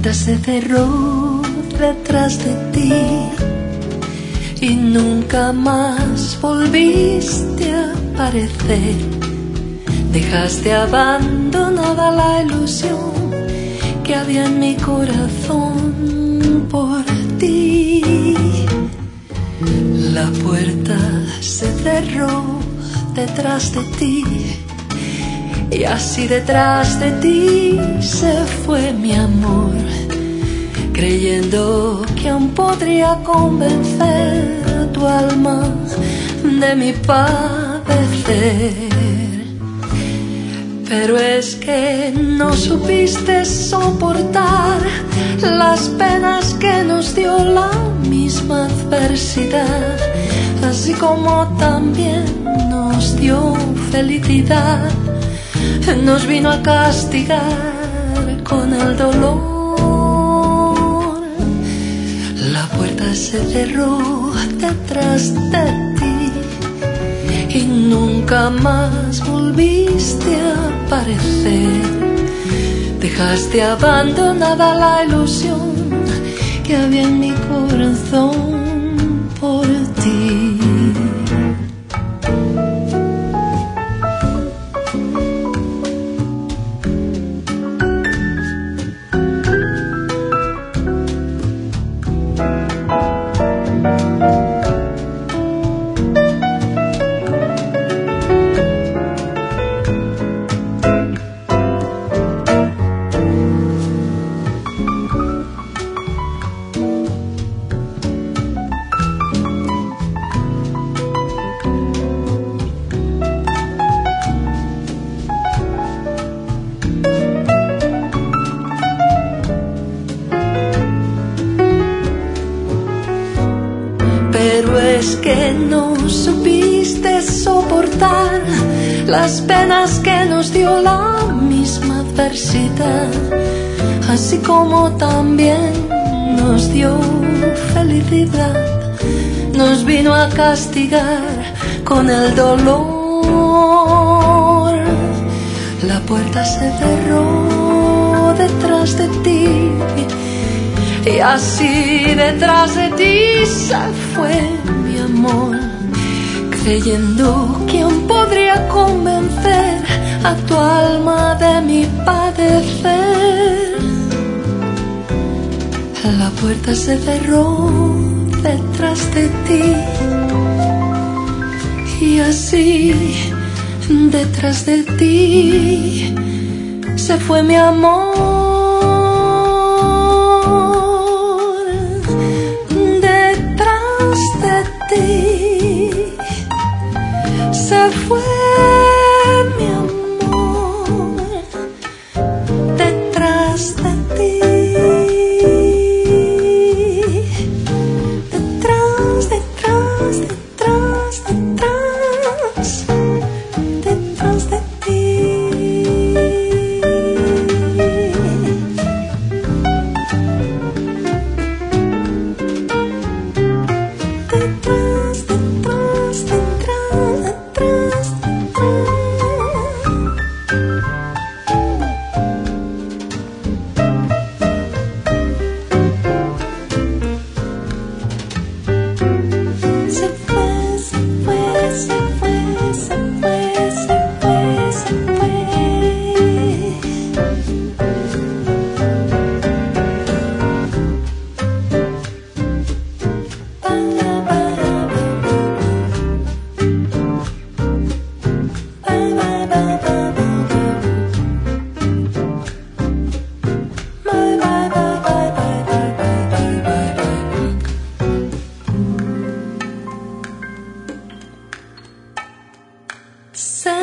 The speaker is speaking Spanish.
puerta se cerró detrás de ti y nunca más volviste a aparecer. Dejaste abandonada la ilusión que había en mi corazón por ti. La puerta se cerró detrás de ti y así detrás de ti se fue mi amor, creyendo que aún podría convencer a tu alma de mi padecer. Pero es que no supiste soportar las penas que nos dio la misma adversidad, así como también nos dio felicidad. Nos vino a castigar con el dolor. La puerta se cerró detrás de ti y nunca más volviste a aparecer. Dejaste abandonada la ilusión que había en mi corazón por ti. Pero es que no supiste soportar las penas que nos dio la misma adversidad, así como también nos dio felicidad. Nos vino a castigar con el dolor. La puerta se cerró detrás de ti y así detrás de ti se fue mi amor, creyendo que aún podría convencer a tu alma de mi padecer. La puerta se cerró detrás de ti y así detrás de ti se fue mi amor. Se fue mi amor detrás de ti, detrás, detrás, detrás, detrás, detrás de ti. Say